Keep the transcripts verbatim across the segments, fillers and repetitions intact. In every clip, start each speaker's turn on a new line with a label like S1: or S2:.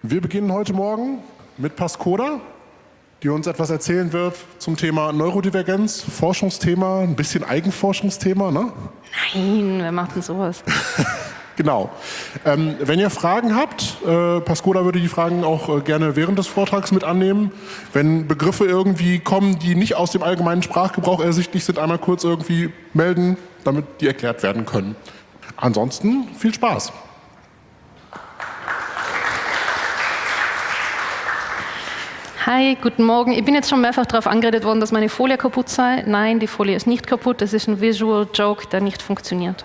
S1: Wir beginnen heute Morgen mit Pascoda, die uns etwas erzählen wird zum Thema Neurodivergenz, Forschungsthema, ein bisschen Eigenforschungsthema, ne?
S2: Nein, wer macht denn sowas?
S1: Genau. Ähm, wenn ihr Fragen habt, äh, Pascoda würde die Fragen auch äh, gerne während des Vortrags mit annehmen. Wenn Begriffe irgendwie kommen, die nicht aus dem allgemeinen Sprachgebrauch ersichtlich sind, einmal kurz irgendwie melden, damit die erklärt werden können. Ansonsten viel Spaß.
S2: Hi, guten Morgen. Ich bin jetzt schon mehrfach darauf angeredet worden, dass meine Folie kaputt sei. Nein, die Folie ist nicht kaputt. Das ist ein Visual Joke, der nicht funktioniert.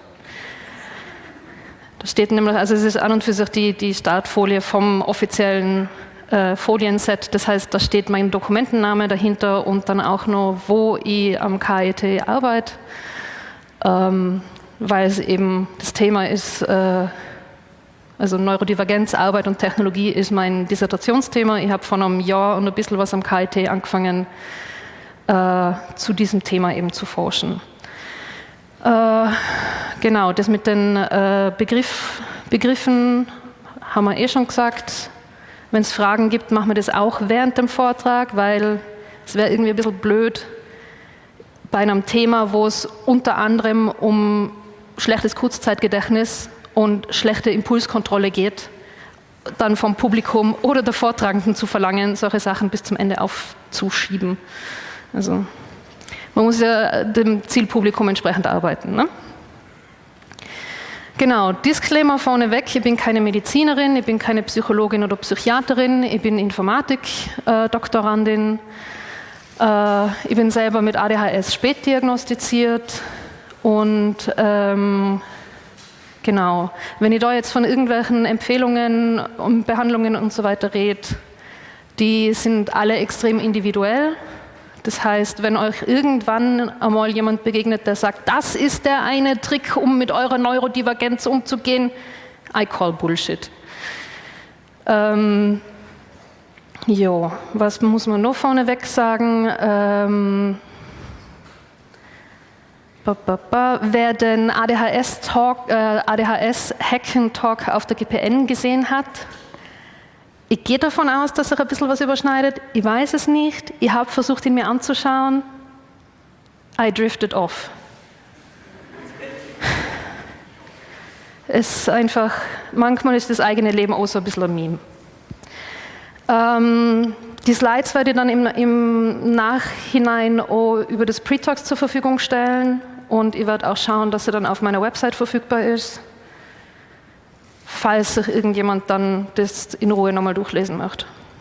S2: Da steht nämlich, also es ist an und für sich die, die Startfolie vom offiziellen äh, Folienset. Das heißt, da steht mein Dokumentenname dahinter und dann auch noch, wo ich am K I T arbeite, ähm, weil es eben das Thema ist, äh, also Neurodivergenz, Arbeit und Technologie ist mein Dissertationsthema. Ich habe vor einem Jahr und ein bisschen was am K I T angefangen, äh, zu diesem Thema eben zu forschen. Äh, genau, das mit den äh, Begriff, Begriffen haben wir eh schon gesagt. Wenn es Fragen gibt, machen wir das auch während dem Vortrag, weil es wäre irgendwie ein bisschen blöd bei einem Thema, wo es unter anderem um schlechtes Kurzzeitgedächtnis und schlechte Impulskontrolle geht, dann vom Publikum oder der Vortragenden zu verlangen, solche Sachen bis zum Ende aufzuschieben. Also man muss ja dem Zielpublikum entsprechend arbeiten. Ne? Genau, Disclaimer vorneweg, ich bin keine Medizinerin, ich bin keine Psychologin oder Psychiaterin, ich bin Informatik-Doktorandin, äh, ich bin selber mit A D H S spätdiagnostiziert und ähm, genau, wenn ich da jetzt von irgendwelchen Empfehlungen und Behandlungen und so weiter rede, die sind alle extrem individuell. Das heißt, wenn euch irgendwann einmal jemand begegnet, der sagt, das ist der eine Trick, um mit eurer Neurodivergenz umzugehen, I call Bullshit. Ähm, jo, was muss man noch vorneweg sagen? Ähm, ba, ba, ba. Wer den A D H S-Talk, äh, A D H S-Hacken-Talk auf der G P N gesehen hat, ich gehe davon aus, dass sich ein bisschen was überschneidet. Ich weiß es nicht. Ich habe versucht, ihn mir anzuschauen. I drifted off. Es ist einfach, manchmal ist das eigene Leben auch so ein bisschen ein Meme. Ähm, die Slides werde ich dann im, im Nachhinein auch über das Pre-Talks zur Verfügung stellen und ich werde auch schauen, dass sie dann auf meiner Website verfügbar ist, falls sich irgendjemand dann das in Ruhe nochmal durchlesen möchte.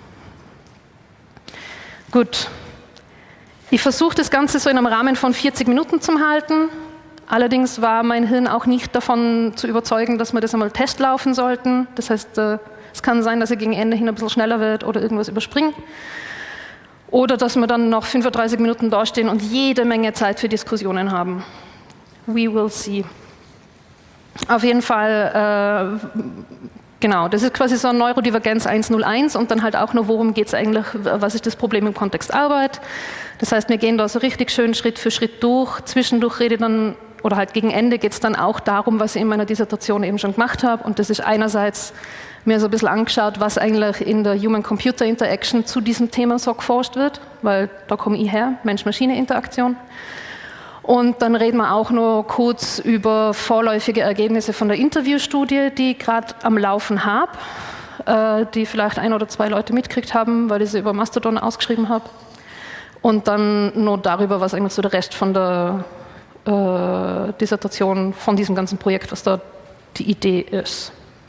S2: Gut. Ich versuche das Ganze so in einem Rahmen von vierzig Minuten zu halten. Allerdings war mein Hirn auch nicht davon zu überzeugen, dass wir das einmal testlaufen sollten. Das heißt, es kann sein, dass er gegen Ende hin ein bisschen schneller wird oder irgendwas überspringen. Oder dass wir dann noch fünfunddreißig Minuten dastehen und jede Menge Zeit für Diskussionen haben. We will see. Auf jeden Fall, äh, genau, das ist quasi so ein Neurodivergenz eins null eins und dann halt auch nur, worum geht es eigentlich, was ist das Problem im Kontext Arbeit. Das heißt, wir gehen da so richtig schön Schritt für Schritt durch. Zwischendurch rede ich dann, oder halt gegen Ende geht es dann auch darum, was ich in meiner Dissertation eben schon gemacht habe. Und das ist einerseits mir so ein bisschen angeschaut, was eigentlich in der Human-Computer-Interaction zu diesem Thema so geforscht wird, weil da komme ich her, Mensch-Maschine-Interaktion. Und dann reden wir auch noch kurz über vorläufige Ergebnisse von der Interviewstudie, die ich gerade am Laufen habe, äh, die vielleicht ein oder zwei Leute mitgekriegt haben, weil ich sie über Mastodon ausgeschrieben habe. Und dann noch darüber, was eigentlich so der Rest von der äh, Dissertation, von diesem ganzen Projekt, was da die Idee ist.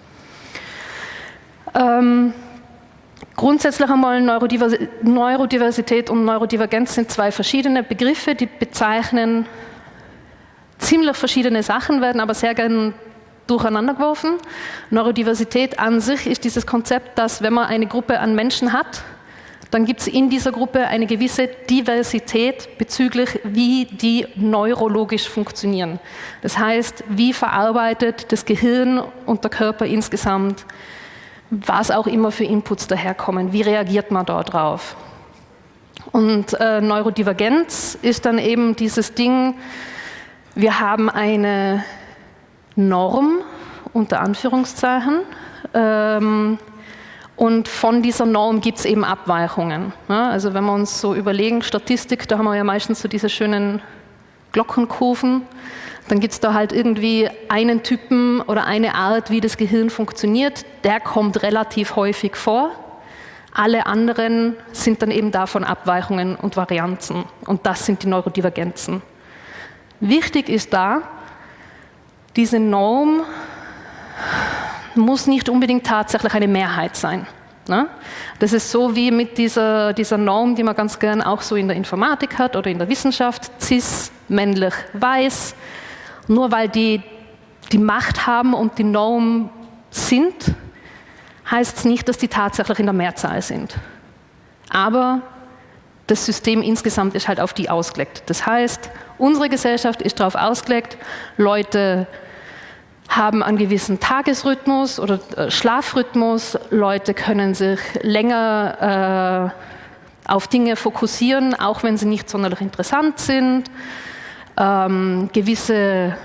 S2: Ähm, Grundsätzlich einmal Neurodiversität und Neurodivergenz sind zwei verschiedene Begriffe, die bezeichnen ziemlich verschiedene Sachen, werden aber sehr gern durcheinander geworfen. Neurodiversität an sich ist dieses Konzept, dass wenn man eine Gruppe an Menschen hat, dann gibt es in dieser Gruppe eine gewisse Diversität bezüglich, wie die neurologisch funktionieren. Das heißt, wie verarbeitet das Gehirn und der Körper insgesamt was auch immer für Inputs daherkommen, wie reagiert man da drauf. Und äh, Neurodivergenz ist dann eben dieses Ding, wir haben eine Norm, unter Anführungszeichen, ähm, Und von dieser Norm gibt es eben Abweichungen. Ja, also wenn wir uns so überlegen, Statistik, da haben wir ja meistens so diese schönen Glockenkurven, dann gibt es da halt irgendwie einen Typen oder eine Art, wie das Gehirn funktioniert, der kommt relativ häufig vor. Alle anderen sind dann eben davon Abweichungen und Varianzen. Und das sind die Neurodivergenzen. Wichtig ist da, diese Norm muss nicht unbedingt tatsächlich eine Mehrheit sein. Ne? Das ist so wie mit dieser, dieser Norm, die man ganz gern auch so in der Informatik hat oder in der Wissenschaft, cis, männlich, weiß. Nur weil die die Macht haben und die Norm sind, heißt es nicht, dass die tatsächlich in der Mehrzahl sind. Aber das System insgesamt ist halt auf die ausgelegt. Das heißt, unsere Gesellschaft ist darauf ausgelegt, Leute haben einen gewissen Tagesrhythmus oder Schlafrhythmus, Leute können sich länger äh, auf Dinge fokussieren, auch wenn sie nicht sonderlich interessant sind. Ähm, gewisse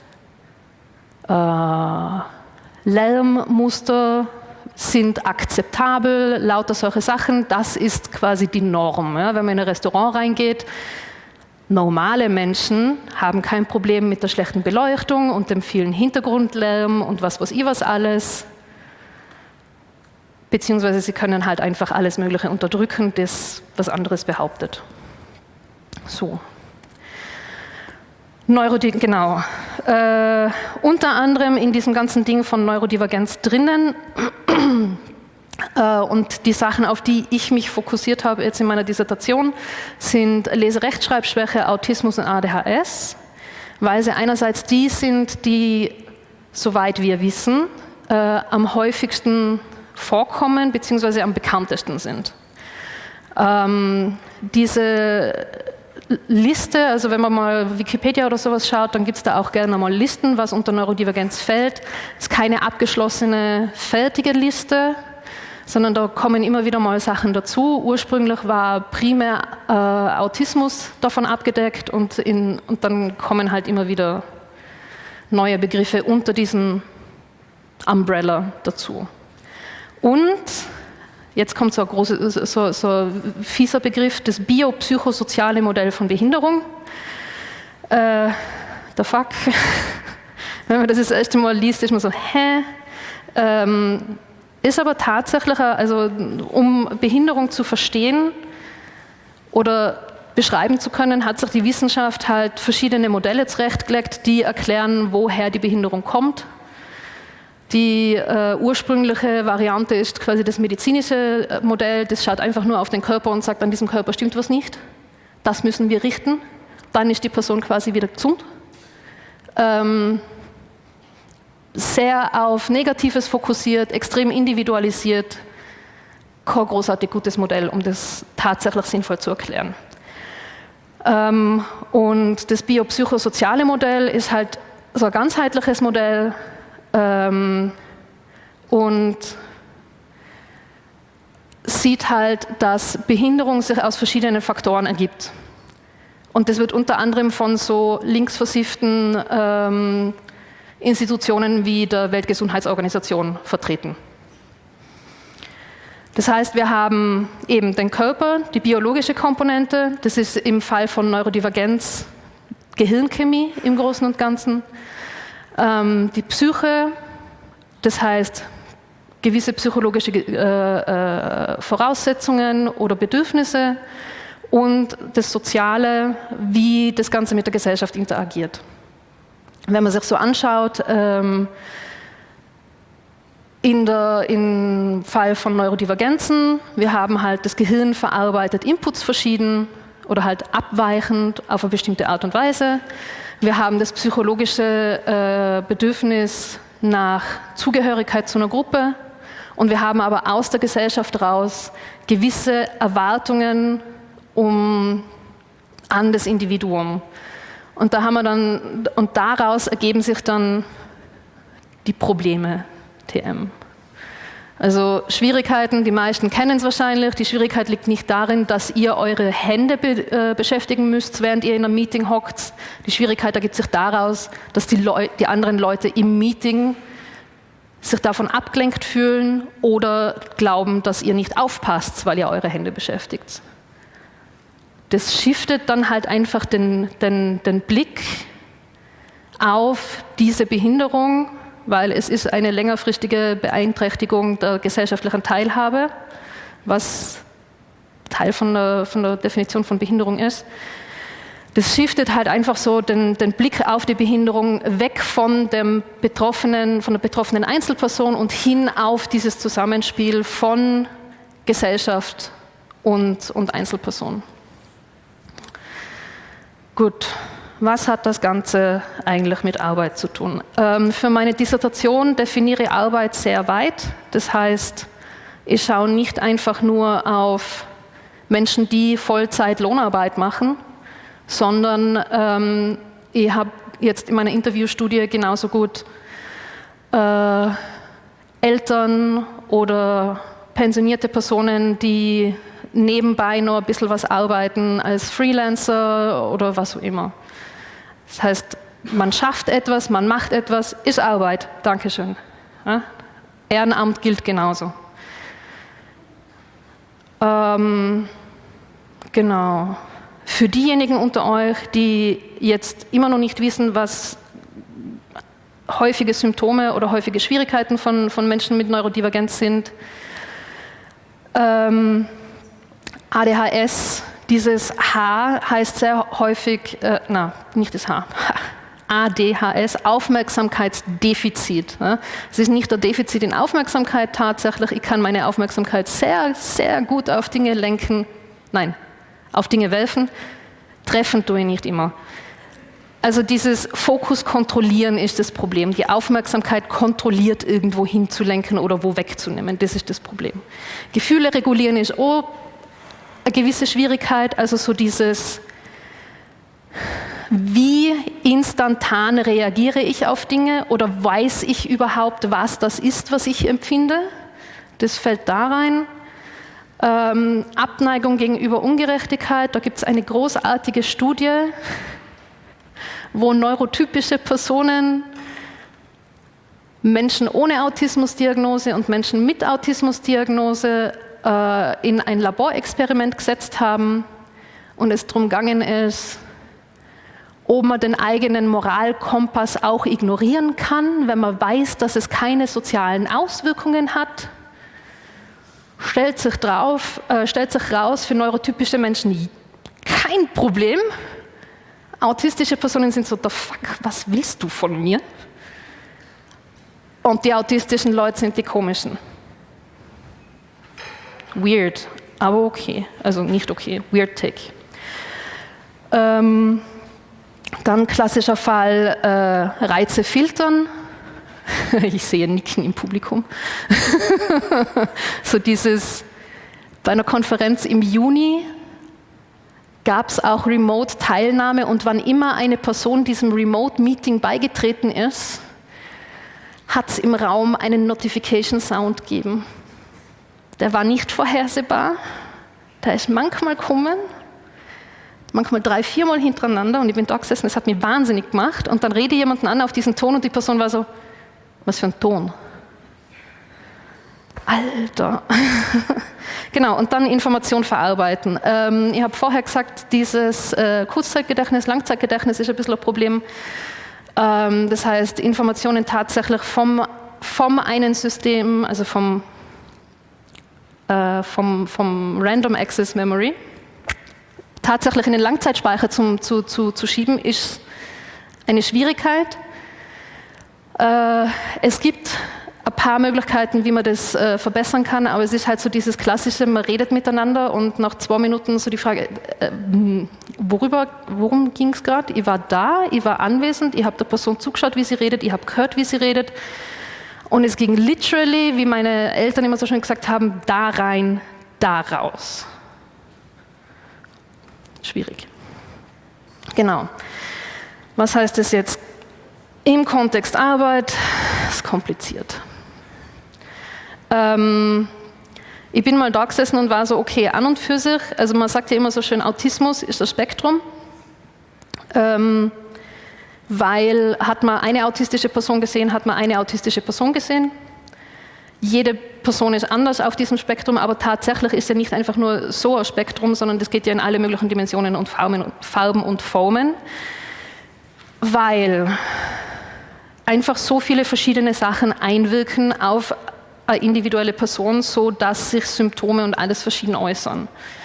S2: äh, Lärmmuster sind akzeptabel, lauter solche Sachen, das ist quasi die Norm. Ja? Wenn man in ein Restaurant reingeht, normale Menschen haben kein Problem mit der schlechten Beleuchtung und dem vielen Hintergrundlärm und was weiß ich was alles. Beziehungsweise sie können halt einfach alles Mögliche unterdrücken, das was anderes behauptet. So. Neurodi- genau. Äh, unter anderem in diesem ganzen Ding von Neurodivergenz drinnen äh, und die Sachen, auf die ich mich fokussiert habe jetzt in meiner Dissertation, sind Lese-Rechtschreibschwäche, Autismus und A D H S, weil sie einerseits die sind, die, soweit wir wissen, äh, am häufigsten vorkommen bzw. am bekanntesten sind. Ähm, diese Liste, also wenn man mal Wikipedia oder sowas schaut, dann gibt es da auch gerne mal Listen, was unter Neurodivergenz fällt. Es ist keine abgeschlossene, fertige Liste, sondern da kommen immer wieder mal Sachen dazu. Ursprünglich war primär äh, Autismus davon abgedeckt und, in, und dann kommen halt immer wieder neue Begriffe unter diesen Umbrella dazu. Und jetzt kommt so ein, große, so, so ein fieser Begriff, das biopsychosoziale Modell von Behinderung. Äh, the fuck? Wenn man das das erste Mal liest, ist man so, hä? Ähm, ist aber tatsächlich, also um Behinderung zu verstehen oder beschreiben zu können, hat sich die Wissenschaft halt verschiedene Modelle zurechtgelegt, die erklären, woher die Behinderung kommt. Die äh, ursprüngliche Variante ist quasi das medizinische Modell, das schaut einfach nur auf den Körper und sagt, an diesem Körper stimmt was nicht. Das müssen wir richten, dann ist die Person quasi wieder gesund. Ähm, sehr auf Negatives fokussiert, extrem individualisiert, kein großartig gutes Modell, um das tatsächlich sinnvoll zu erklären. Ähm, und das biopsychosoziale Modell ist halt so ein ganzheitliches Modell, Ähm, und sieht halt, dass Behinderung sich aus verschiedenen Faktoren ergibt. Und das wird unter anderem von so linksversifften ähm, Institutionen wie der Weltgesundheitsorganisation vertreten. Das heißt, wir haben eben den Körper, die biologische Komponente, das ist im Fall von Neurodivergenz Gehirnchemie im Großen und Ganzen. Die Psyche, das heißt gewisse psychologische äh, äh, Voraussetzungen oder Bedürfnisse und das Soziale, wie das Ganze mit der Gesellschaft interagiert. Wenn man sich so anschaut, ähm, in der, im Fall von Neurodivergenzen, wir haben halt das Gehirn verarbeitet Inputs verschieden oder halt abweichend auf eine bestimmte Art und Weise. Wir haben das psychologische äh, Bedürfnis nach Zugehörigkeit zu einer Gruppe und wir haben aber aus der Gesellschaft raus gewisse Erwartungen um, an das Individuum. Und, da haben wir dann, und daraus ergeben sich dann die Probleme T M. Also Schwierigkeiten, die meisten kennen es wahrscheinlich. Die Schwierigkeit liegt nicht darin, dass ihr eure Hände be äh, beschäftigen müsst, während ihr in einem Meeting hockt. Die Schwierigkeit ergibt sich daraus, dass die, Leu die anderen Leute im Meeting sich davon abgelenkt fühlen oder glauben, dass ihr nicht aufpasst, weil ihr eure Hände beschäftigt. Das shiftet dann halt einfach den, den, den Blick auf diese Behinderung, weil es ist eine längerfristige Beeinträchtigung der gesellschaftlichen Teilhabe, was Teil von der, von der Definition von Behinderung ist. Das shiftet halt einfach so den, den Blick auf die Behinderung weg von, dem betroffenen, von der betroffenen Einzelperson und hin auf dieses Zusammenspiel von Gesellschaft und, und Einzelperson. Gut, was hat das Ganze eigentlich mit Arbeit zu tun? Ähm, für meine Dissertation definiere ich Arbeit sehr weit. Das heißt, ich schaue nicht einfach nur auf Menschen, die Vollzeit Lohnarbeit machen, sondern ähm, ich habe jetzt in meiner Interviewstudie genauso gut äh, Eltern oder pensionierte Personen, die nebenbei noch ein bisschen was arbeiten als Freelancer oder was auch immer. Das heißt, man schafft etwas, man macht etwas, ist Arbeit. Dankeschön. Ja? Ehrenamt gilt genauso. Ähm, genau. Für diejenigen unter euch, die jetzt immer noch nicht wissen, was häufige Symptome oder häufige Schwierigkeiten von, von Menschen mit Neurodivergenz sind, ähm, A D H S, dieses H heißt sehr häufig, äh, na, nicht das H, A D H S, Aufmerksamkeitsdefizit. Ja. Es ist nicht der Defizit in Aufmerksamkeit tatsächlich, ich kann meine Aufmerksamkeit sehr, sehr gut auf Dinge lenken, nein, auf Dinge werfen, treffen tue ich nicht immer. Also dieses Fokus kontrollieren ist das Problem. Die Aufmerksamkeit kontrolliert irgendwo hinzulenken oder wo wegzunehmen, das ist das Problem. Gefühle regulieren ist auch eine gewisse Schwierigkeit, also so dieses, wie instantan reagiere ich auf Dinge oder weiß ich überhaupt, was das ist, was ich empfinde, das fällt da rein. Ähm, Abneigung gegenüber Ungerechtigkeit, da gibt es eine großartige Studie, wo neurotypische Personen Menschen ohne Autismusdiagnose und Menschen mit Autismusdiagnose äh, in ein Laborexperiment gesetzt haben und es darum gegangen ist, ob man den eigenen Moralkompass auch ignorieren kann, wenn man weiß, dass es keine sozialen Auswirkungen hat. Stellt sich, drauf, äh, stellt sich raus, für neurotypische Menschen kein Problem. Autistische Personen sind so, the fuck, was willst du von mir? Und die autistischen Leute sind die komischen. Weird, aber okay. Also nicht okay, weird take. Ähm, dann klassischer Fall, äh, Reize filtern. Ich sehe Nicken im Publikum. So dieses, bei einer Konferenz im Juni gab es auch Remote-Teilnahme und wann immer eine Person diesem Remote-Meeting beigetreten ist, hat es im Raum einen Notification-Sound gegeben. Der war nicht vorhersehbar, der ist manchmal gekommen, manchmal drei, viermal hintereinander und ich bin da gesessen, das hat mich wahnsinnig gemacht und dann rede ich jemanden an auf diesen Ton und die Person war so, was für ein Ton? Alter. Genau, und dann Information verarbeiten. Ähm, ich habe vorher gesagt, dieses äh, Kurzzeitgedächtnis, Langzeitgedächtnis ist ein bisschen ein Problem. Ähm, das heißt, Informationen tatsächlich vom, vom einen System, also vom, äh, vom, vom Random Access Memory, tatsächlich in den Langzeitspeicher zum, zu, zu, zu schieben, ist eine Schwierigkeit. Äh, es gibt ein paar Möglichkeiten, wie man das äh, verbessern kann, aber es ist halt so dieses klassische, man redet miteinander und nach zwei Minuten so die Frage, äh, worüber, worum ging es gerade? Ich war da, ich war anwesend, ich habe der Person zugeschaut, wie sie redet, ich habe gehört, wie sie redet und es ging literally, wie meine Eltern immer so schön gesagt haben, da rein, da raus. Schwierig. Genau. Was heißt das jetzt im Kontext Arbeit? Das ist kompliziert. Ähm, ich bin mal da gesessen und war so, okay, an und für sich, also man sagt ja immer so schön, Autismus ist das Spektrum, ähm, weil hat man eine autistische Person gesehen, hat man eine autistische Person gesehen. jede Person ist anders auf diesem Spektrum, aber tatsächlich ist ja nicht einfach nur so ein Spektrum, sondern das geht ja in alle möglichen Dimensionen und Farben, Farben und Formen, weil einfach so viele verschiedene Sachen einwirken auf eine individuelle Person, so dass sich Symptome und alles verschieden äußern.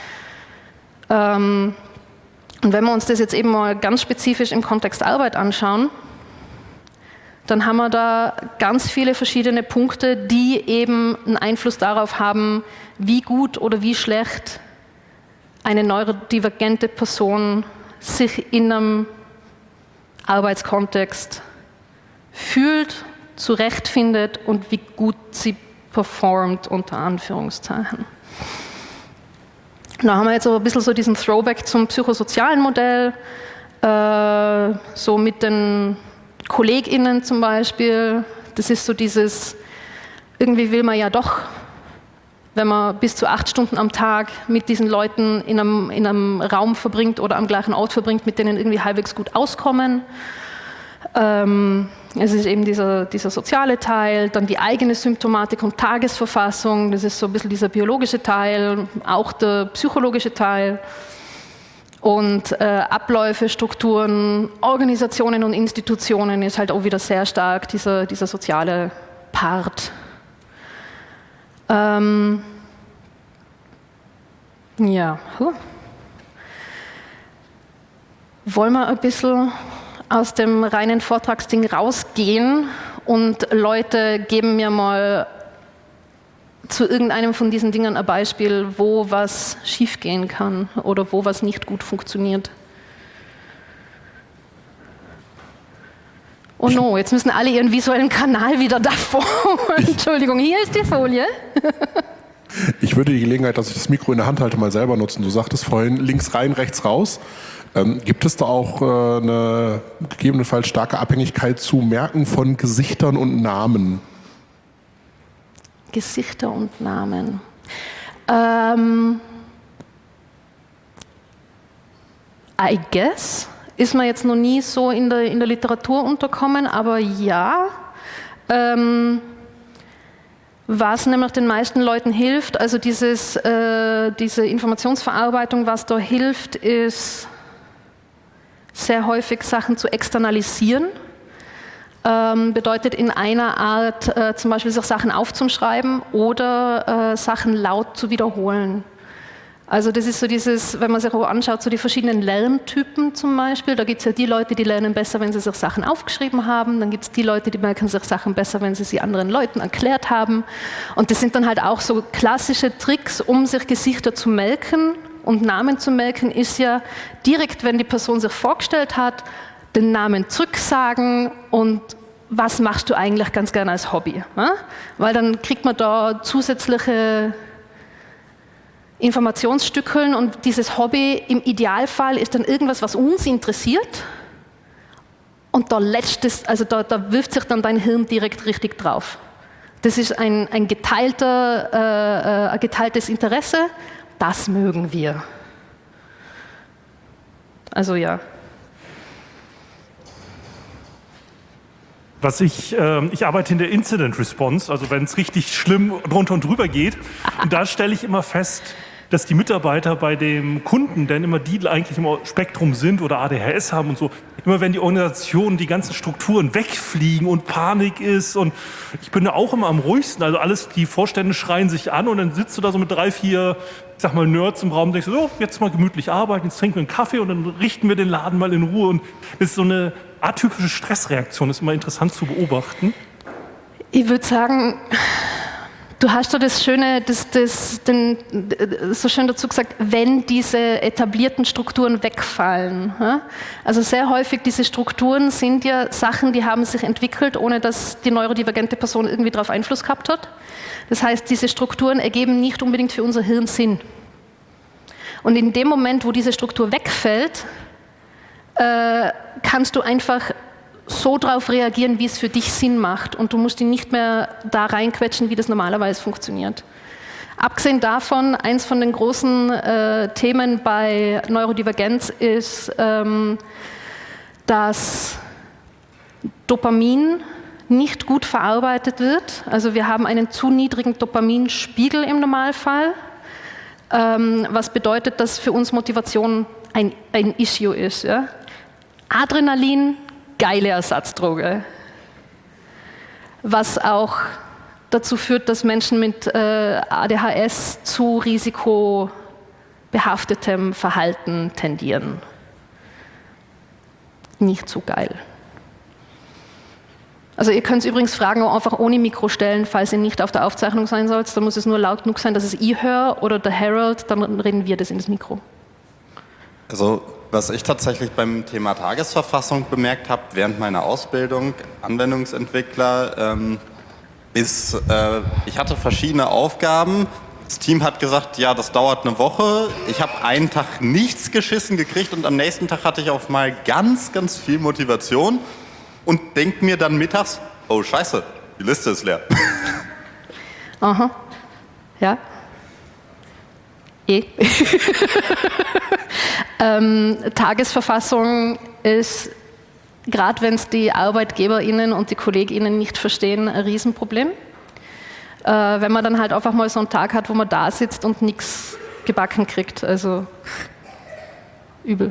S2: Ähm, und wenn wir uns das jetzt eben mal ganz spezifisch im Kontext Arbeit anschauen, dann haben wir da ganz viele verschiedene Punkte, die eben einen Einfluss darauf haben, wie gut oder wie schlecht eine neurodivergente Person sich in einem Arbeitskontext fühlt, zurechtfindet und wie gut sie performt, unter Anführungszeichen. Da haben wir jetzt so ein bisschen so diesen Throwback zum psychosozialen Modell, äh, so mit den KollegInnen zum Beispiel. Das ist so dieses, irgendwie will man ja doch, wenn man bis zu acht Stunden am Tag mit diesen Leuten in einem, in einem Raum verbringt oder am gleichen Ort verbringt, mit denen irgendwie halbwegs gut auskommen. Ähm, es ist eben dieser, dieser soziale Teil, dann die eigene Symptomatik und Tagesverfassung, das ist so ein bisschen dieser biologische Teil, auch der psychologische Teil. Und äh, Abläufe, Strukturen, Organisationen und Institutionen ist halt auch wieder sehr stark dieser, dieser soziale Part. Ähm, ja, huh. Wollen wir ein bisschen aus dem reinen Vortragsding rausgehen und Leute geben mir mal zu irgendeinem von diesen Dingen ein Beispiel, wo was schiefgehen kann oder wo was nicht gut funktioniert. Oh no, jetzt müssen alle ihren visuellen Kanal wieder davor. Entschuldigung, hier ist die Folie.
S1: Ich würde die Gelegenheit, dass ich das Mikro in der Hand halte, mal selber nutzen. Du sagtest vorhin links rein, rechts raus. Ähm, gibt es da auch äh, eine gegebenenfalls starke Abhängigkeit zu Merken von Gesichtern und Namen?
S2: Gesichter und Namen. Ähm, I guess. Ist mir jetzt noch nie so in der, in der Literatur unterkommen, aber ja. Ähm, was nämlich den meisten Leuten hilft, also dieses, äh, diese Informationsverarbeitung, was da hilft, ist sehr häufig Sachen zu externalisieren. Ähm, bedeutet in einer Art äh, zum Beispiel sich Sachen aufzuschreiben oder äh, Sachen laut zu wiederholen. Also das ist so dieses, wenn man sich auch anschaut, so die verschiedenen Lerntypen zum Beispiel, da gibt es ja die Leute, die lernen besser, wenn sie sich Sachen aufgeschrieben haben, dann gibt es die Leute, die merken sich Sachen besser, wenn sie sie anderen Leuten erklärt haben. Und das sind dann halt auch so klassische Tricks, um sich Gesichter zu melken und Namen zu melken, ist ja direkt, wenn die Person sich vorgestellt hat, den Namen zurücksagen und was machst du eigentlich ganz gerne als Hobby? Ja? Weil dann kriegt man da zusätzliche Informationsstückeln und dieses Hobby im Idealfall ist dann irgendwas, was uns interessiert und da letztes, also da, da wirft sich dann dein Hirn direkt richtig drauf. Das ist ein, ein, geteilter, äh, ein geteiltes Interesse, das mögen wir. Also ja.
S3: Was ich, äh, ich arbeite in der Incident Response, also wenn es richtig schlimm drunter und drüber geht. Und da stelle ich immer fest, dass die Mitarbeiter bei dem Kunden, denn immer die eigentlich im Spektrum sind oder A D H S haben und so, immer wenn die Organisationen, die ganzen Strukturen wegfliegen und Panik ist und ich bin da auch immer am ruhigsten, also alles, die Vorstände schreien sich an und dann sitzt du da so mit drei, vier, ich sag mal Nerds im Raum und denkst so, jetzt mal gemütlich arbeiten, jetzt trinken wir einen Kaffee und dann richten wir den Laden mal in Ruhe und das ist so eine atypische Stressreaktion, das ist immer interessant zu beobachten.
S2: Ich würde sagen, du hast so das Schöne, das, das, den, so schön dazu gesagt, wenn diese etablierten Strukturen wegfallen. Also sehr häufig diese Strukturen sind ja Sachen, die haben sich entwickelt, ohne dass die neurodivergente Person irgendwie darauf Einfluss gehabt hat. Das heißt, diese Strukturen ergeben nicht unbedingt für unser Hirn Sinn. Und in dem Moment, wo diese Struktur wegfällt, äh, kannst du einfach so darauf reagieren, wie es für dich Sinn macht und du musst ihn nicht mehr da reinquetschen, wie das normalerweise funktioniert. Abgesehen davon, eins von den großen äh, Themen bei Neurodivergenz ist, ähm, dass Dopamin nicht gut verarbeitet wird. Also wir haben einen zu niedrigen Dopaminspiegel im Normalfall, ähm, was bedeutet, dass für uns Motivation ein, ein Issue ist. Ja? Adrenalin, geile Ersatzdroge. Was auch dazu führt, dass Menschen mit äh, A D H S zu risikobehaftetem Verhalten tendieren. Nicht so geil. Also ihr könnt es übrigens Fragen auch einfach ohne Mikro stellen, falls ihr nicht auf der Aufzeichnung sein sollt. Dann muss es nur laut genug sein, dass es ich höre oder der Harold, dann reden wir das in das Mikro.
S4: Also was ich tatsächlich beim Thema Tagesverfassung bemerkt habe, während meiner Ausbildung, Anwendungsentwickler, ähm, ist, äh, ich hatte verschiedene Aufgaben. Das Team hat gesagt, ja, das dauert eine Woche. Ich habe einen Tag nichts geschissen gekriegt und am nächsten Tag hatte ich auf mal ganz, ganz viel Motivation und denke mir dann mittags, oh scheiße, die Liste ist leer.
S2: Aha, ja. Eh. ähm, Tagesverfassung ist, gerade wenn es die ArbeitgeberInnen und die KollegInnen nicht verstehen, ein Riesenproblem. Äh, wenn man dann halt einfach mal so einen Tag hat, wo man da sitzt und nichts gebacken kriegt. Also übel.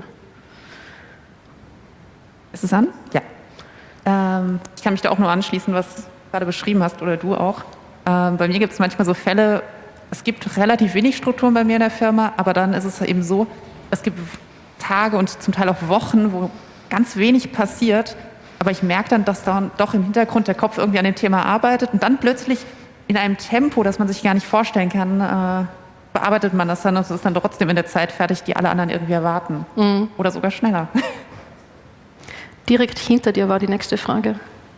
S5: Ist es an? Ja. Ähm, ich kann mich da auch nur anschließen, was du gerade beschrieben hast, oder du auch. Ähm, bei mir gibt es manchmal so Fälle, es gibt relativ wenig Strukturen bei mir in der Firma, aber dann ist es eben so, es gibt Tage und zum Teil auch Wochen, wo ganz wenig passiert, aber ich merke dann, dass da doch im Hintergrund der Kopf irgendwie an dem Thema arbeitet und dann plötzlich in einem Tempo, das man sich gar nicht vorstellen kann, äh, bearbeitet man das dann und es ist dann trotzdem in der Zeit fertig, die alle anderen irgendwie erwarten. Mhm. Oder sogar schneller.
S2: Direkt hinter dir war die nächste Frage.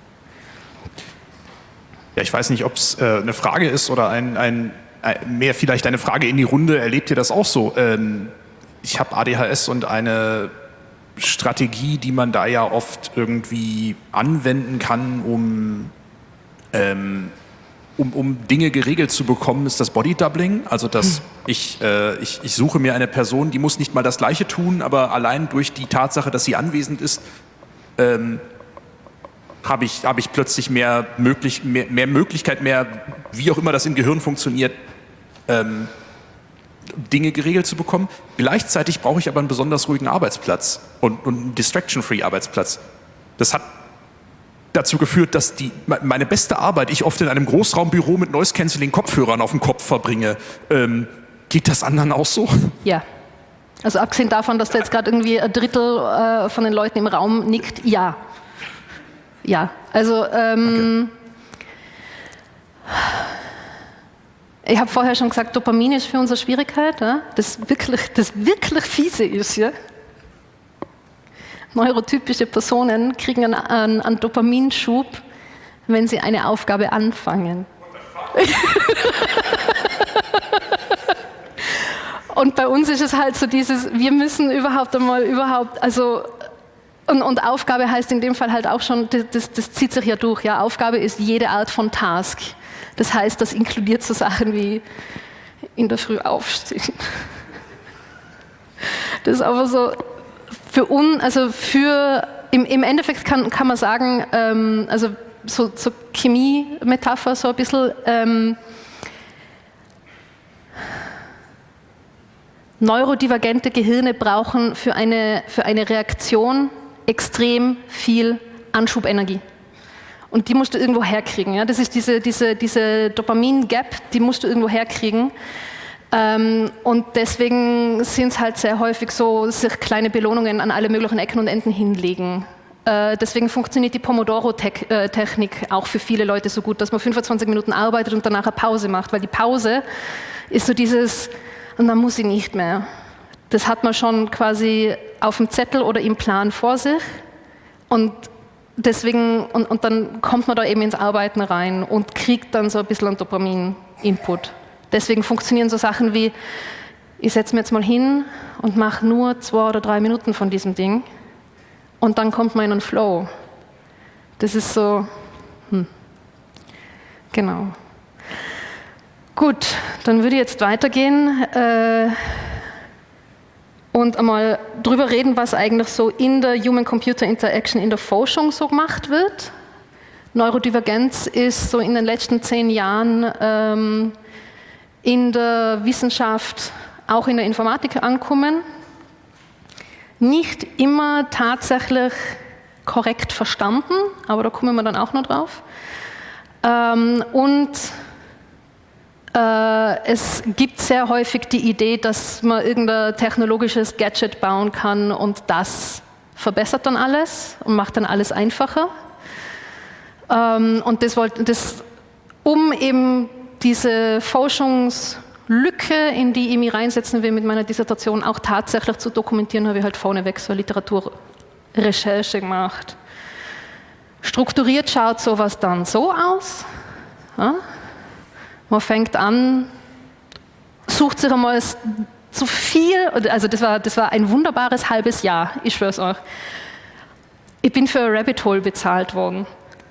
S6: Ja, ich weiß nicht, ob es äh, eine Frage ist oder ein, ein, ein, mehr vielleicht eine Frage in die Runde. Erlebt ihr das auch so? Ähm, ich habe A D H S und eine Strategie, die man da ja oft irgendwie anwenden kann, um, ähm, um, um Dinge geregelt zu bekommen, ist das Body-Doubling. Also dass ich, äh, ich, ich suche mir eine Person, die muss nicht mal das Gleiche tun, aber allein durch die Tatsache, dass sie anwesend ist, ähm, habe ich, hab ich plötzlich mehr, möglich, mehr, mehr Möglichkeit, mehr, wie auch immer das im Gehirn funktioniert, ähm, Dinge geregelt zu bekommen. Gleichzeitig brauche ich aber einen besonders ruhigen Arbeitsplatz und, und einen distraction-free Arbeitsplatz. Das hat dazu geführt, dass die, meine beste Arbeit ich oft in einem Großraumbüro mit Noise-Canceling-Kopfhörern auf dem Kopf verbringe. Ähm, geht das anderen auch so?
S2: Ja. Also abgesehen davon, dass da jetzt gerade irgendwie ein Drittel äh, von den Leuten im Raum nickt, ja. Ja, also ähm, okay. Ich habe vorher schon gesagt, Dopamin ist für uns eine Schwierigkeit, ja? das, wirklich, das wirklich fiese ist. Ja? Neurotypische Personen kriegen einen, einen, einen Dopaminschub, wenn sie eine Aufgabe anfangen. Und bei uns ist es halt so dieses, wir müssen überhaupt einmal überhaupt, also Und, und Aufgabe heißt in dem Fall halt auch schon, das, das, das zieht sich ja durch. Ja? Aufgabe ist jede Art von Task. Das heißt, das inkludiert so Sachen wie in der Früh aufstehen. Das ist aber so, für uns, also für, im, im Endeffekt kann, kann man sagen, ähm, also so, so Chemie-Metapher so ein bisschen, ähm, neurodivergente Gehirne brauchen für eine, für eine Reaktion extrem viel Anschubenergie. Und die musst du irgendwo herkriegen. Ja? Das ist diese, diese, diese Dopamin-Gap, die musst du irgendwo herkriegen. Ähm, und deswegen sind es halt sehr häufig so, sich kleine Belohnungen an alle möglichen Ecken und Enden hinlegen. Äh, deswegen funktioniert die Pomodoro-Technik auch für viele Leute so gut, dass man fünfundzwanzig Minuten arbeitet und danach eine Pause macht. Weil die Pause ist so dieses, und dann muss ich nicht mehr. Das hat man schon quasi auf dem Zettel oder im Plan vor sich und deswegen, und, und dann kommt man da eben ins Arbeiten rein und kriegt dann so ein bisschen einen Dopamin-Input. Deswegen funktionieren so Sachen wie, ich setze mir jetzt mal hin und mache nur zwei oder drei Minuten von diesem Ding und dann kommt man in einen Flow. Das ist so, hm. Genau. Gut, dann würde ich jetzt weitergehen äh, und einmal drüber reden, was eigentlich so in der Human-Computer-Interaction in der Forschung so gemacht wird. Neurodivergenz ist so in den letzten zehn Jahren ähm, in der Wissenschaft, auch in der Informatik angekommen. Nicht immer tatsächlich korrekt verstanden, aber da kommen wir dann auch noch drauf. Ähm, und äh, es gibt sehr häufig die Idee, dass man irgendein technologisches Gadget bauen kann und das verbessert dann alles und macht dann alles einfacher. Ähm, und das wollte, das, um eben diese Forschungslücke, in die ich mich reinsetzen will mit meiner Dissertation, auch tatsächlich zu dokumentieren, habe ich halt vorneweg so eine Literaturrecherche gemacht. Strukturiert schaut sowas dann so aus. Ja? Man fängt an, sucht sich einmal zu viel, also das war, das war ein wunderbares halbes Jahr, ich schwör's euch. Ich bin für Rabbit Hole bezahlt worden.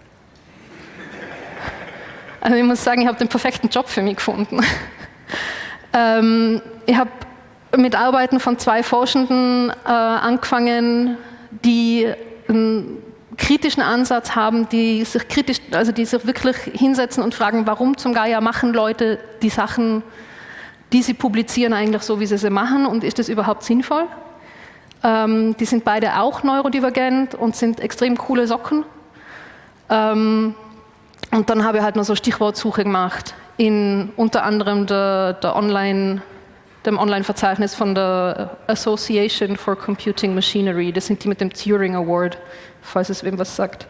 S2: Also ich muss sagen, ich habe den perfekten Job für mich gefunden. ähm, ich habe mit Arbeiten von zwei Forschenden äh, angefangen, die einen kritischen Ansatz haben, die sich kritisch, also die sich wirklich hinsetzen und fragen, warum zum Geier machen Leute die Sachen, die sie publizieren, eigentlich so, wie sie sie machen, und ist das überhaupt sinnvoll? Ähm, die sind beide auch neurodivergent und sind extrem coole Socken. Ähm, und dann habe ich halt noch so Stichwortsuche gemacht in unter anderem der, der Online, dem Online-Verzeichnis von der Association for Computing Machinery. Das sind die mit dem Turing Award, falls es wem was sagt.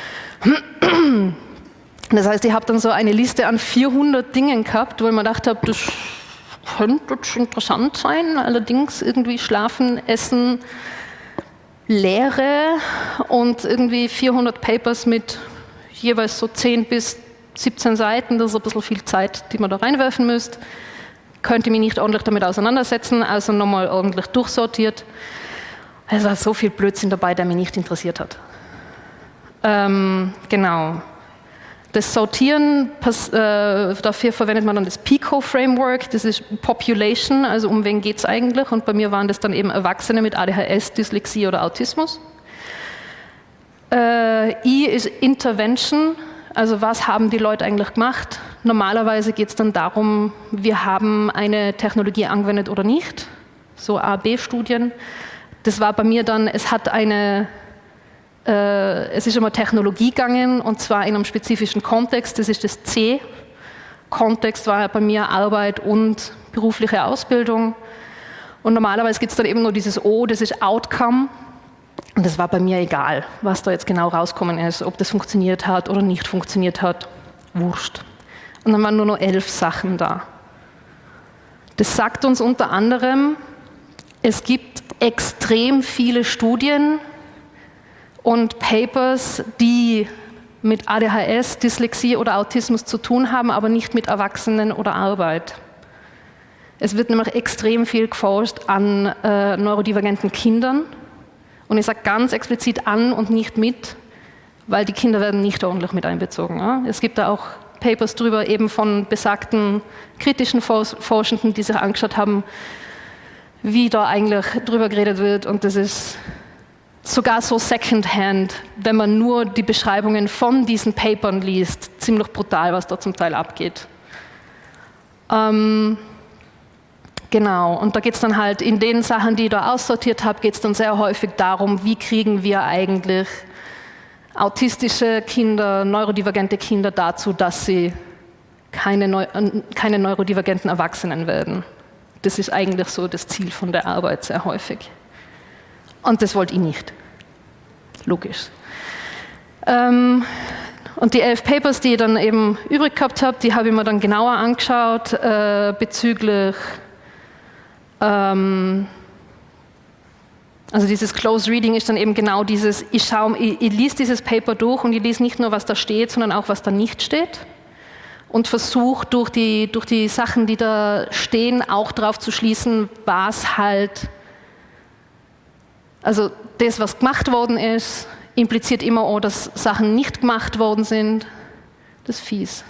S2: Das heißt, ich habe dann so eine Liste an vierhundert Dingen gehabt, wo ich mir gedacht habe, das könnte interessant sein. Allerdings irgendwie Schlafen, Essen, Lehre und irgendwie vierhundert Papers mit jeweils so zehn bis siebzehn Seiten. Das ist ein bisschen viel Zeit, die man da reinwerfen müsst. Könnte mich nicht ordentlich damit auseinandersetzen, also nochmal ordentlich durchsortiert. Es war so viel Blödsinn dabei, der mich nicht interessiert hat. Ähm, genau. Das Sortieren, äh, dafür verwendet man dann das PICO-Framework, das ist Population, also um wen geht es eigentlich? Und bei mir waren das dann eben Erwachsene mit A D H S, Dyslexie oder Autismus. Äh, I ist Intervention, also was haben die Leute eigentlich gemacht? Normalerweise geht es dann darum, wir haben eine Technologie angewendet oder nicht, so A B Studien. Das war bei mir dann, es hat eine, äh, es ist immer Technologie gegangen und zwar in einem spezifischen Kontext, das ist das C. Kontext war bei mir Arbeit und berufliche Ausbildung. Und normalerweise gibt es dann eben nur dieses O, das ist Outcome. Und das war bei mir egal, was da jetzt genau rauskommen ist, ob das funktioniert hat oder nicht funktioniert hat, wurscht. Und dann waren nur noch elf Sachen da. Das sagt uns unter anderem, es gibt extrem viele Studien und Papers, die mit A D H S, Dyslexie oder Autismus zu tun haben, aber nicht mit Erwachsenen oder Arbeit. Es wird nämlich extrem viel geforscht an äh, neurodivergenten Kindern. Und ich sage ganz explizit an und nicht mit, weil die Kinder werden nicht ordentlich mit einbezogen. Ja? Es gibt da auch Papers drüber, eben von besagten kritischen Forschenden, die sich angeschaut haben, wie da eigentlich drüber geredet wird. Und das ist sogar so secondhand, wenn man nur die Beschreibungen von diesen Papern liest, ziemlich brutal, was da zum Teil abgeht. Ähm, Genau, und da geht es dann halt, in den Sachen, die ich da aussortiert habe, geht es dann sehr häufig darum, wie kriegen wir eigentlich autistische Kinder, neurodivergente Kinder dazu, dass sie keine, Neu keine neurodivergenten Erwachsenen werden. Das ist eigentlich so das Ziel von der Arbeit sehr häufig. Und das wollte ich nicht. Logisch. Ähm, und die elf Papers, die ich dann eben übrig gehabt habe, die habe ich mir dann genauer angeschaut äh, bezüglich Also dieses Close Reading ist dann eben genau dieses, ich, schaue, ich, ich lese dieses Paper durch und ich lese nicht nur, was da steht, sondern auch, was da nicht steht und versuche durch die, durch die Sachen, die da stehen, auch darauf zu schließen, was halt, also das, was gemacht worden ist, impliziert immer auch, dass Sachen nicht gemacht worden sind. Das ist fies.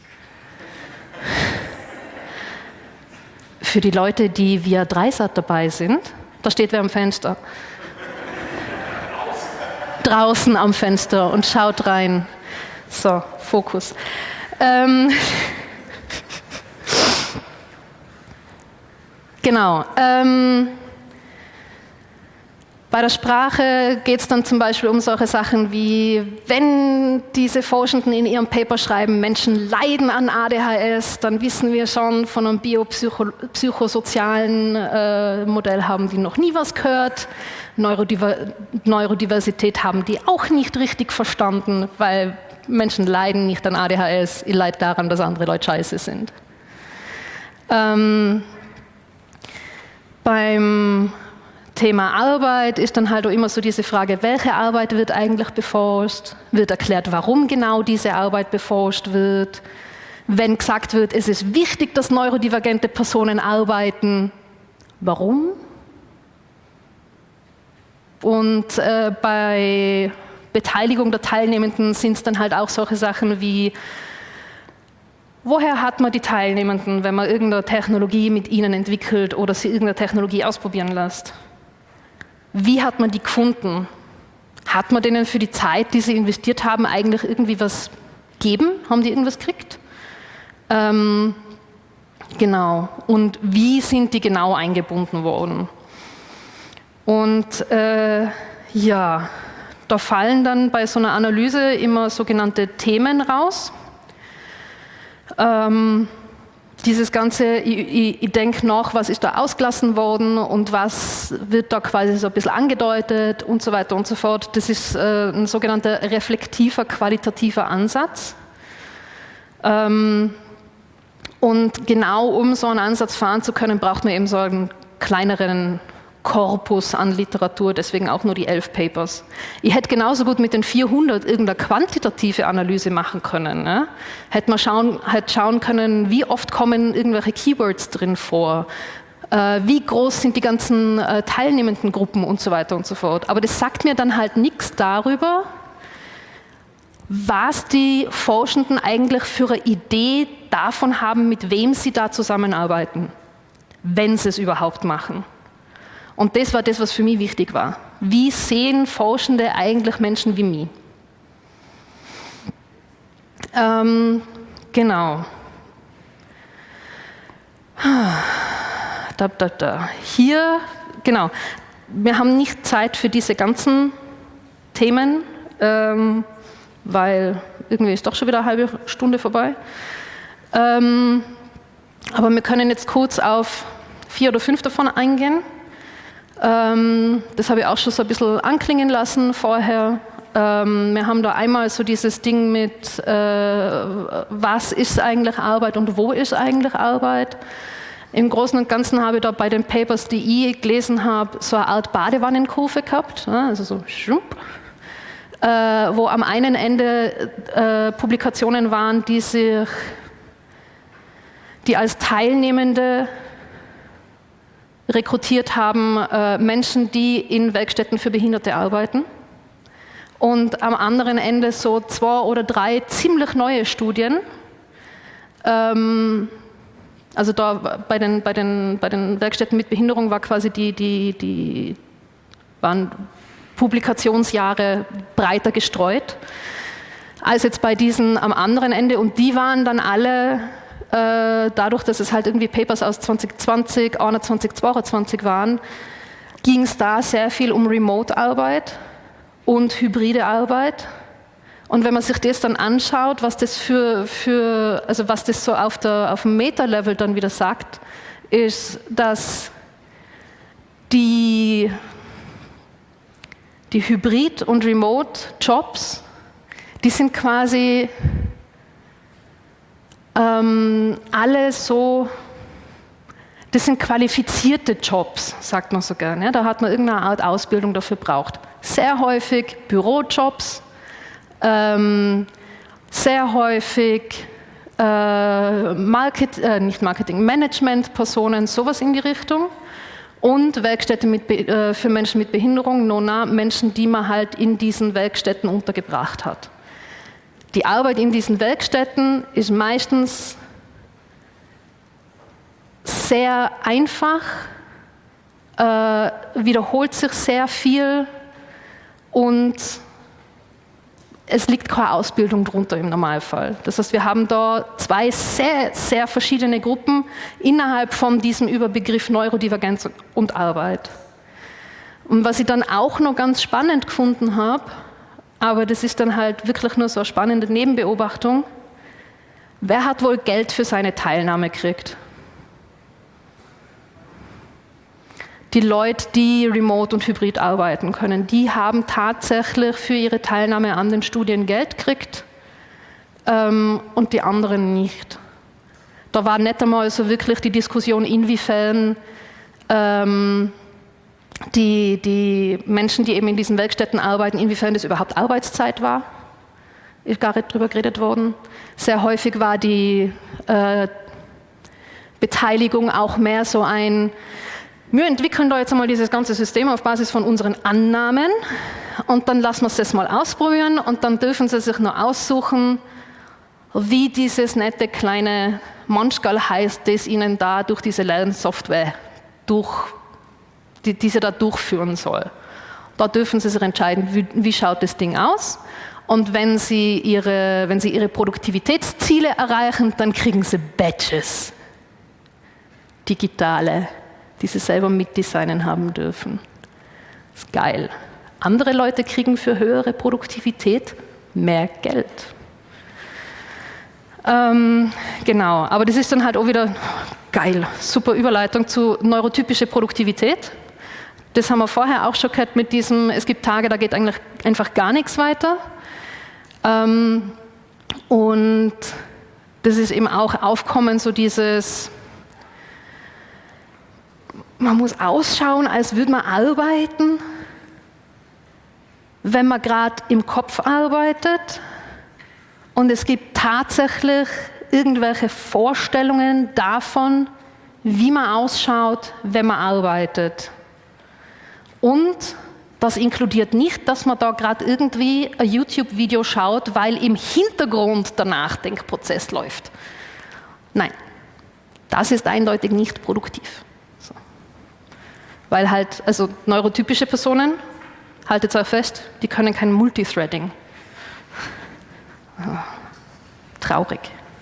S2: Für die Leute, die via Dreisat dabei sind, da steht wer am Fenster. Draußen am Fenster und schaut rein. So, Fokus. Ähm, genau. Ähm, Bei der Sprache geht es dann zum Beispiel um solche Sachen wie, wenn diese Forschenden in ihrem Paper schreiben, Menschen leiden an A D H S, dann wissen wir schon von einem biopsychosozialen äh, Modell haben die noch nie was gehört. Neurodiver Neurodiversität haben die auch nicht richtig verstanden, weil Menschen leiden nicht an A D H S, ihr leidet daran, dass andere Leute scheiße sind. Ähm, beim Thema Arbeit ist dann halt auch immer so diese Frage, welche Arbeit wird eigentlich beforscht? Wird erklärt, warum genau diese Arbeit beforscht wird? Wenn gesagt wird, es ist wichtig, dass neurodivergente Personen arbeiten, warum? Und äh, bei Beteiligung der Teilnehmenden sind es dann halt auch solche Sachen wie, woher hat man die Teilnehmenden, wenn man irgendeine Technologie mit ihnen entwickelt oder sie irgendeine Technologie ausprobieren lässt? Wie hat man die gefunden? Hat man denen für die Zeit, die sie investiert haben, eigentlich irgendwie was gegeben? Haben die irgendwas gekriegt? Ähm, genau. Und wie sind die genau eingebunden worden? Und äh, ja, da fallen dann bei so einer Analyse immer sogenannte Themen raus. Ähm, Dieses Ganze, ich, ich denke nach, was ist da ausgelassen worden und was wird da quasi so ein bisschen angedeutet und so weiter und so fort. Das ist äh, ein sogenannter reflektiver, qualitativer Ansatz. Ähm, und genau um so einen Ansatz fahren zu können, braucht man eben so einen kleineren Korpus an Literatur, deswegen auch nur die elf Papers. Ich hätte genauso gut mit den vierhundert irgendeine quantitative Analyse machen können. Ne? Hätte man schauen, hätte schauen können, wie oft kommen irgendwelche Keywords drin vor, äh, wie groß sind die ganzen äh, teilnehmenden Gruppen und so weiter und so fort. Aber das sagt mir dann halt nichts darüber, was die Forschenden eigentlich für eine Idee davon haben, mit wem sie da zusammenarbeiten, wenn sie es überhaupt machen. Und das war das, was für mich wichtig war. Wie sehen Forschende eigentlich Menschen wie mich? Ähm, genau. Da, da, da. Hier, genau. Wir haben nicht Zeit für diese ganzen Themen, ähm, weil irgendwie ist doch schon wieder eine halbe Stunde vorbei. Ähm, aber wir können jetzt kurz auf vier oder fünf davon eingehen. Ähm, das habe ich auch schon so ein bisschen anklingen lassen vorher. Ähm, wir haben da einmal so dieses Ding mit, äh, was ist eigentlich Arbeit und wo ist eigentlich Arbeit. Im Großen und Ganzen habe ich da bei den Papers, die ich gelesen habe, so eine Art Badewannenkurve gehabt, also so schrumpf, äh, wo am einen Ende äh, Publikationen waren, die sich, die als Teilnehmende rekrutiert haben, äh, Menschen, die in Werkstätten für Behinderte arbeiten. Und am anderen Ende so zwei oder drei ziemlich neue Studien. Ähm, also da bei den, bei, den, bei den Werkstätten mit Behinderung war quasi die, die, die waren Publikationsjahre breiter gestreut als jetzt bei diesen am anderen Ende. Und die waren dann alle dadurch, dass es halt irgendwie Papers aus zwanzig zwanzig, einundzwanzig, zweiundzwanzig waren, ging es da sehr viel um Remote-Arbeit und hybride Arbeit. Und wenn man sich das dann anschaut, was das für, für also was das so auf, der, auf dem Meta-Level dann wieder sagt, ist, dass die, die Hybrid- und Remote-Jobs, die sind quasi Ähm, alle so, das sind qualifizierte Jobs, sagt man so gerne. Ja? Da hat man irgendeine Art Ausbildung dafür braucht. Sehr häufig Bürojobs, ähm, sehr häufig äh, Market, äh, nicht Marketing, Management-Personen, sowas in die Richtung. Und Werkstätte mit, äh, für Menschen mit Behinderung, nona, Menschen, die man halt in diesen Werkstätten untergebracht hat. Die Arbeit in diesen Werkstätten ist meistens sehr einfach, äh, wiederholt sich sehr viel und es liegt keine Ausbildung drunter im Normalfall. Das heißt, wir haben da zwei sehr, sehr verschiedene Gruppen innerhalb von diesem Überbegriff Neurodivergenz und Arbeit. Und was ich dann auch noch ganz spannend gefunden habe, aber das ist dann halt wirklich nur so eine spannende Nebenbeobachtung, wer hat wohl Geld für seine Teilnahme gekriegt? Die Leute, die remote und hybrid arbeiten können, die haben tatsächlich für ihre Teilnahme an den Studien Geld gekriegt ähm, und die anderen nicht. Da war nicht einmal so wirklich die Diskussion, inwiefern ähm, die, die Menschen, die eben in diesen Werkstätten arbeiten, inwiefern das überhaupt Arbeitszeit war. Ist gar nicht drüber geredet worden. Sehr häufig war die äh, Beteiligung auch mehr so ein, wir entwickeln da jetzt einmal dieses ganze System auf Basis von unseren Annahmen und dann lassen wir es das mal ausprobieren und dann dürfen sie sich nur aussuchen, wie dieses nette kleine Manschgal heißt, das ihnen da durch diese Lernsoftware durch, die, die sie da durchführen soll. Da dürfen sie sich entscheiden, wie, wie schaut das Ding aus. Und wenn sie, ihre, wenn sie ihre Produktivitätsziele erreichen, dann kriegen sie Badges, digitale, die sie selber mitdesignen haben dürfen. Das ist geil. Andere Leute kriegen für höhere Produktivität mehr Geld. Ähm, genau, aber das ist dann halt auch wieder geil. Super Überleitung zu neurotypische Produktivität. Das haben wir vorher auch schon gehört mit diesem, es gibt Tage, da geht eigentlich einfach gar nichts weiter. Ähm, und das ist eben auch Aufkommen, so dieses, man muss ausschauen, als würde man arbeiten, wenn man gerade im Kopf arbeitet. Und es gibt tatsächlich irgendwelche Vorstellungen davon, wie man ausschaut, wenn man arbeitet. Und das inkludiert nicht, dass man da gerade irgendwie ein YouTube-Video schaut, weil im Hintergrund der Nachdenkprozess läuft. Nein, das ist eindeutig nicht produktiv. So. Weil halt, also neurotypische Personen, haltet es euch fest, die können kein Multithreading. Traurig.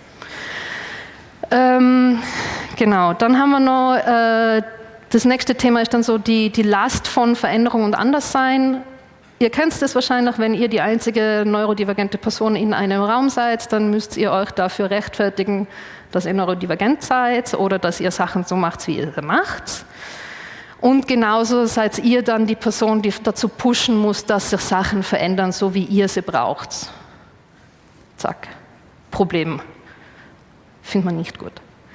S2: Ähm, genau, dann haben wir noch, äh, das nächste Thema ist dann so die, die Last von Veränderung und Anderssein. Ihr kennt das wahrscheinlich, wenn ihr die einzige neurodivergente Person in einem Raum seid, dann müsst ihr euch dafür rechtfertigen, dass ihr neurodivergent seid oder dass ihr Sachen so macht, wie ihr sie macht. Und genauso seid ihr dann die Person, die dazu pushen muss, dass sich Sachen verändern, so wie ihr sie braucht. Zack. Problem. Findet man nicht gut.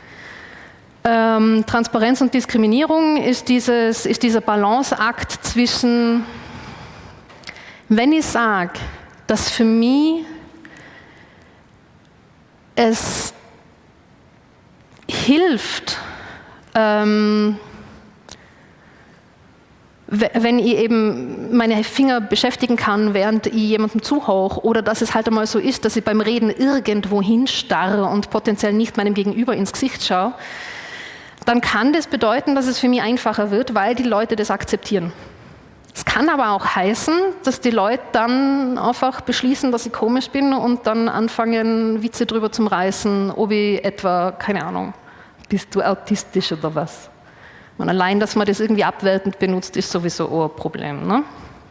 S2: Ähm, Transparenz und Diskriminierung ist, dieses, ist dieser Balanceakt zwischen, wenn ich sage, dass für mich es hilft, ähm, wenn ich eben meine Finger beschäftigen kann, während ich jemandem zuhöre, oder dass es halt einmal so ist, dass ich beim Reden irgendwo hinstarre und potenziell nicht meinem Gegenüber ins Gesicht schaue, dann kann das bedeuten, dass es für mich einfacher wird, weil die Leute das akzeptieren. Es kann aber auch heißen, dass die Leute dann einfach beschließen, dass ich komisch bin und dann anfangen, Witze drüber zu reißen, ob ich etwa, keine Ahnung, bist du autistisch oder was? Und allein, dass man das irgendwie abwertend benutzt, ist sowieso auch ein Problem. Ne?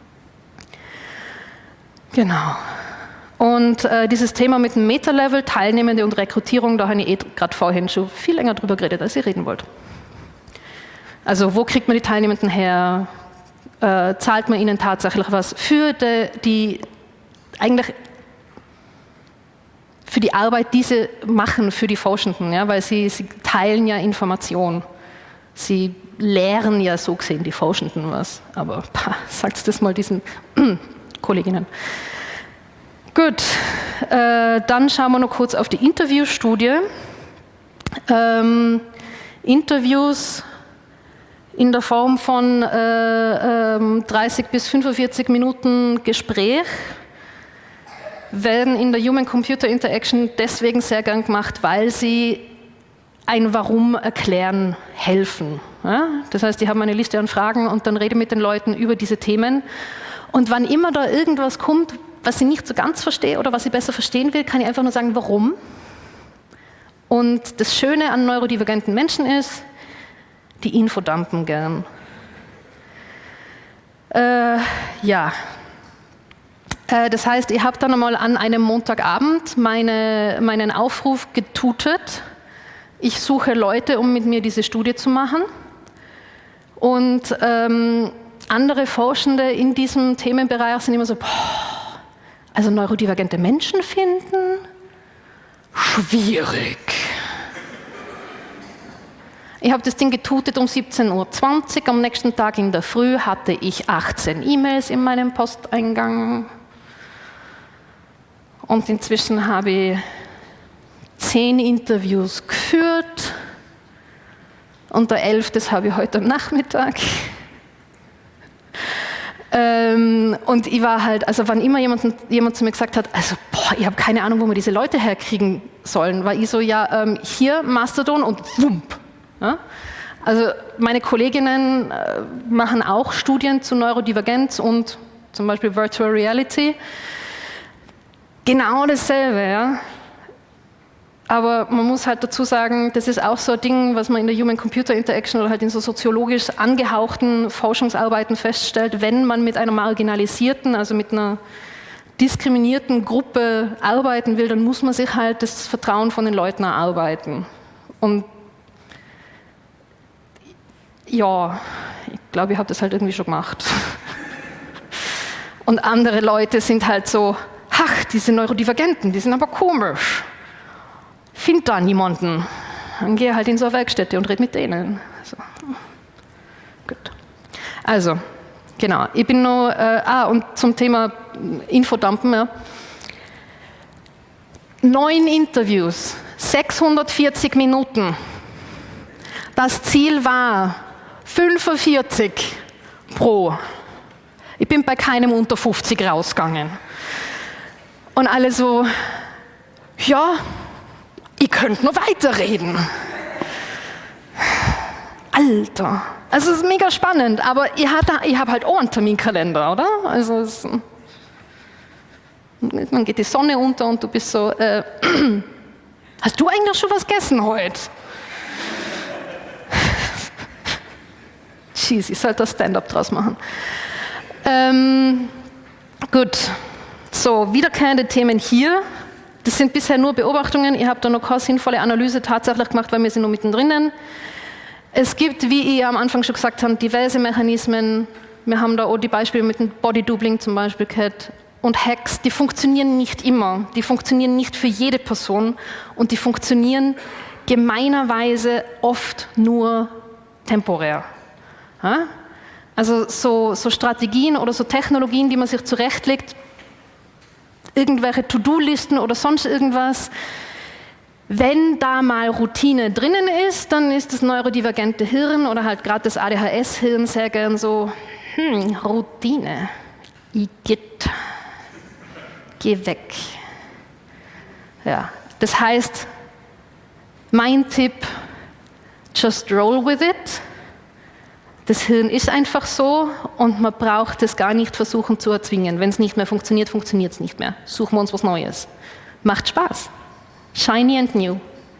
S2: Genau. Und äh, dieses Thema mit dem Meta-Level, Teilnehmende und Rekrutierung, da habe ich eh gerade vorhin schon viel länger drüber geredet, als ich reden wollte. Also wo kriegt man die Teilnehmenden her? Äh, zahlt man ihnen tatsächlich was für die, die eigentlich für die Arbeit, die sie machen für die Forschenden, ja? Weil sie, sie teilen ja Informationen. Sie lehren ja so gesehen die Forschenden was, aber sagt das mal diesen Kolleginnen. Gut, äh, dann schauen wir noch kurz auf die Interviewstudie. Ähm, Interviews in der Form von äh, äh, dreißig bis fünfundvierzig Minuten Gespräch werden in der Human-Computer Interaction deswegen sehr gern gemacht, weil sie ein Warum erklären helfen. Ja? Das heißt, die haben eine Liste an Fragen und dann rede mit den Leuten über diese Themen. Und wann immer da irgendwas kommt, was ich nicht so ganz verstehe oder was ich besser verstehen will, kann ich einfach nur sagen, warum. Und das Schöne an neurodivergenten Menschen ist, die Info dumpen gern. Äh, ja. Äh, das heißt, ich habe dann einmal an einem Montagabend meine, meinen Aufruf getutet. Ich suche Leute, um mit mir diese Studie zu machen. Und ähm, andere Forschende in diesem Themenbereich sind immer so, boah, also neurodivergente Menschen finden? Schwierig. Ich habe das Ding getutet um siebzehn Uhr zwanzig. Am nächsten Tag in der Früh hatte ich achtzehn E-Mails in meinem Posteingang. Und inzwischen habe ich zehn Interviews geführt. Und der elfte habe ich heute am Nachmittag. Ähm, und ich war halt, also wann immer jemand, jemand zu mir gesagt hat, also boah, ich habe keine Ahnung, wo wir diese Leute herkriegen sollen, war ich so, ja, ähm, hier Mastodon und wump. Ja? Also meine Kolleginnen äh, machen auch Studien zu Neurodivergenz und zum Beispiel Virtual Reality. Genau dasselbe, ja. Aber man muss halt dazu sagen, das ist auch so ein Ding, was man in der Human-Computer-Interaction oder halt in so soziologisch angehauchten Forschungsarbeiten feststellt, wenn man mit einer marginalisierten, also mit einer diskriminierten Gruppe arbeiten will, dann muss man sich halt das Vertrauen von den Leuten erarbeiten. Und ja, ich glaube, ich habe das halt irgendwie schon gemacht. Und andere Leute sind halt so, ach, diese Neurodivergenten, die sind aber komisch. Find da niemanden. Dann gehe halt in so eine Werkstätte und rede mit denen. So. Gut. Also, genau. Ich bin noch, äh, ah, und zum Thema Infodumpen, ja. Neun Interviews, sechshundertvierzig Minuten. Das Ziel war fünfundvierzig pro. Ich bin bei keinem unter fünfzig rausgegangen. Und alle so, ja, ich könnte noch weiterreden. Alter, also es ist mega spannend, aber ich habe ich hab halt auch einen Terminkalender, oder? Also es, dann geht die Sonne unter und du bist so, äh, hast du eigentlich schon was gegessen heute? Jeez, ich sollte das Stand-up draus machen. Ähm, gut, so, wiederkehrende Themen hier. Das sind bisher nur Beobachtungen, ich habe da noch keine sinnvolle Analyse tatsächlich gemacht, weil wir sind noch mittendrin. Es gibt, wie ich am Anfang schon gesagt habe, diverse Mechanismen. Wir haben da auch die Beispiele mit dem Body-Doubling zum Beispiel gehabt. Und Hacks, die funktionieren nicht immer. Die funktionieren nicht für jede Person und die funktionieren gemeinerweise oft nur temporär. Ja? Also so, so Strategien oder so Technologien, die man sich zurechtlegt, irgendwelche To-Do-Listen oder sonst irgendwas. Wenn da mal Routine drinnen ist, dann ist das neurodivergente Hirn oder halt gerade das A D H S-Hirn sehr gern so, hm, Routine, Igitt, geh weg. Ja, das heißt, mein Tipp, just roll with it. Das Hirn ist einfach so und man braucht es gar nicht versuchen zu erzwingen. Wenn es nicht mehr funktioniert, funktioniert es nicht mehr. Suchen wir uns was Neues. Macht Spaß. Shiny and new.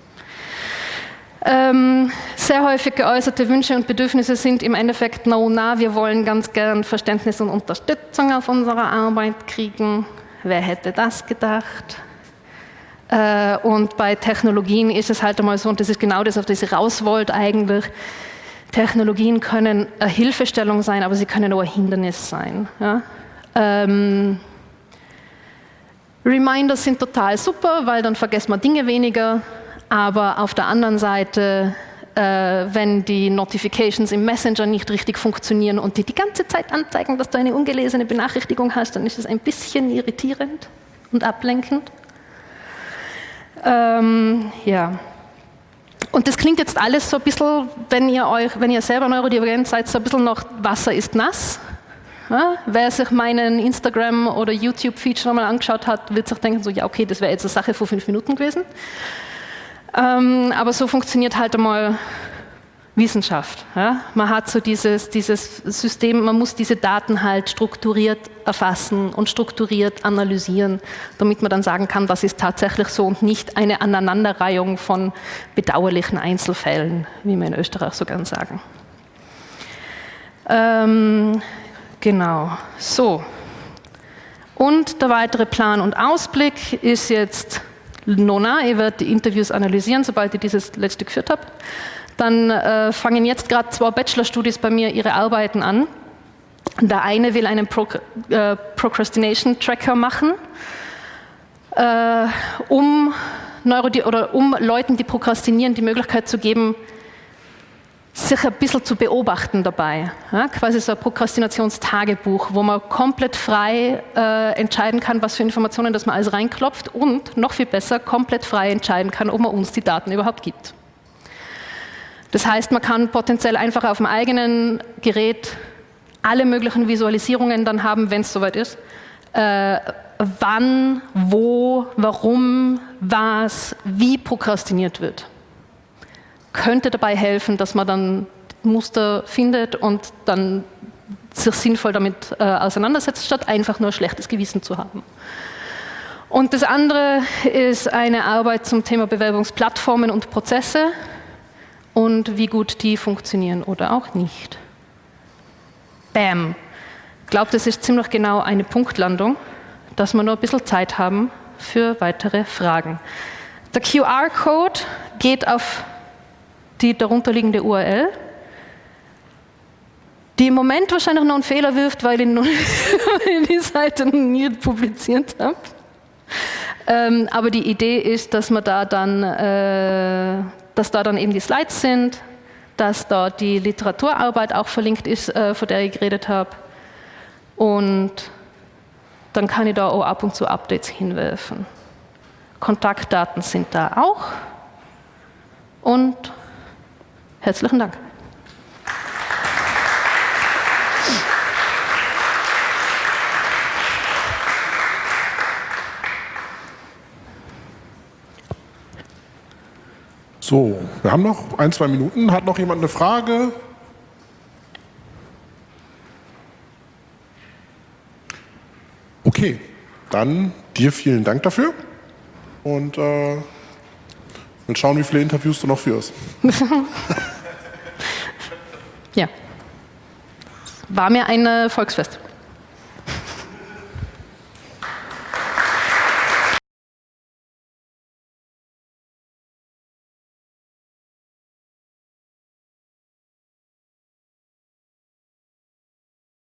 S2: Ähm, sehr häufig geäußerte Wünsche und Bedürfnisse sind im Endeffekt no, na, wir wollen ganz gern Verständnis und Unterstützung auf unserer Arbeit kriegen. Wer hätte das gedacht? Äh, und bei Technologien ist es halt einmal so, und das ist genau das, auf das ich raus wollte eigentlich, Technologien können eine Hilfestellung sein, aber sie können auch ein Hindernis sein. Ja? Ähm, Reminders sind total super, weil dann vergisst man Dinge weniger, aber auf der anderen Seite, äh, wenn die Notifications im Messenger nicht richtig funktionieren und die die ganze Zeit anzeigen, dass du eine ungelesene Benachrichtigung hast, dann ist das ein bisschen irritierend und ablenkend. Ähm, ja. Und das klingt jetzt alles so ein bisschen, wenn ihr, euch, wenn ihr selber neurodivergent seid, so ein bisschen nach Wasser ist nass. Ja, wer sich meinen Instagram- oder YouTube-Feed schon mal angeschaut hat, wird sich denken, so, ja okay, das wäre jetzt eine Sache vor fünf Minuten gewesen. Ähm, aber so funktioniert halt einmal Wissenschaft. Ja? Man hat so dieses, dieses System, man muss diese Daten halt strukturiert erfassen und strukturiert analysieren, damit man dann sagen kann, das ist tatsächlich so und nicht eine Aneinanderreihung von bedauerlichen Einzelfällen, wie wir in Österreich so gern sagen. Ähm, genau, so. Und der weitere Plan und Ausblick ist jetzt noch nah. Ich werde die Interviews analysieren, sobald ich dieses letzte geführt habe. Dann äh, fangen jetzt gerade zwei Bachelorstudis bei mir ihre Arbeiten an. Der eine will einen Pro äh, Procrastination Tracker machen, äh, um, Neurodi oder um Leuten, die prokrastinieren, die Möglichkeit zu geben, sich ein bisschen zu beobachten dabei. Ja, quasi so ein Prokrastinationstagebuch, wo man komplett frei äh, entscheiden kann, was für Informationen das man alles reinklopft und noch viel besser komplett frei entscheiden kann, ob man uns die Daten überhaupt gibt. Das heißt, man kann potenziell einfach auf dem eigenen Gerät alle möglichen Visualisierungen dann haben, wenn es soweit ist. Äh, wann, wo, warum, was, wie prokrastiniert wird. Könnte dabei helfen, dass man dann Muster findet und dann sich sinnvoll damit äh, auseinandersetzt, statt einfach nur ein schlechtes Gewissen zu haben. Und das andere ist eine Arbeit zum Thema Bewerbungsplattformen und Prozesse und wie gut die funktionieren oder auch nicht. Bam! Ich glaube, das ist ziemlich genau eine Punktlandung, dass wir nur ein bisschen Zeit haben für weitere Fragen. Der Q R-Code geht auf die darunterliegende U R L, die im Moment wahrscheinlich noch einen Fehler wirft, weil ich, noch weil ich die Seite noch nie publiziert habe. Ähm, aber die Idee ist, dass man da dann, äh, dass da dann eben die Slides sind, dass da die Literaturarbeit auch verlinkt ist, äh, von der ich geredet habe. Und dann kann ich da auch ab und zu Updates hinwerfen. Kontaktdaten sind da auch. Und herzlichen Dank.
S1: So, wir haben noch ein, zwei Minuten. Hat noch jemand eine Frage? Okay, dann dir vielen Dank dafür. Und äh, mal schauen, wie viele Interviews du noch führst.
S2: Ja. War mir ein Volksfest.